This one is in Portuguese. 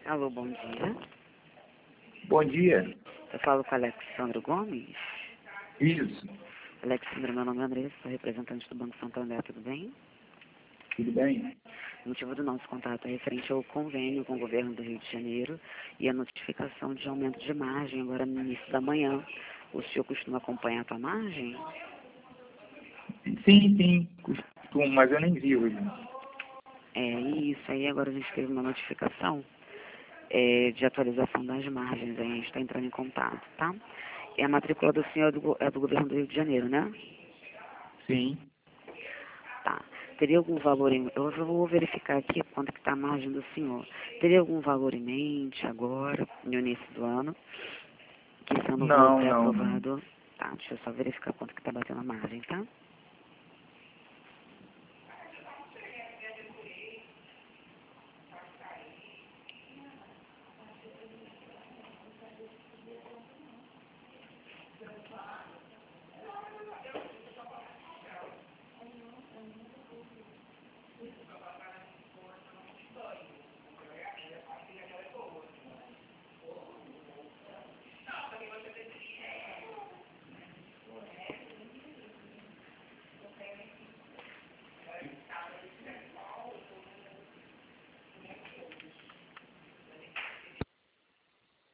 Alô, bom dia. Bom dia. Eu falo com a Alexandra Gomes. Isso. Alexandra, meu nome é Andressa, sou representante do Banco Santander, tudo bem? Tudo bem? O motivo do nosso contato é referente ao convênio com o governo do Rio de Janeiro e a notificação de aumento de margem agora no início da manhã. O senhor costuma acompanhar a tua margem? Sim, costumo, mas eu nem vi hoje. É isso, aí agora a gente teve uma notificação de atualização das margens, aí a gente está entrando em contato, tá? E a matrícula do senhor é do governo do Rio de Janeiro, né? Sim. Tá. Teria algum valor em... Eu vou verificar aqui quanto que está a margem do senhor. Teria algum valor em mente agora, no início do ano, que sendo o valor Não. pré-aprovado... Tá, deixa eu só verificar quanto que está batendo a margem, tá?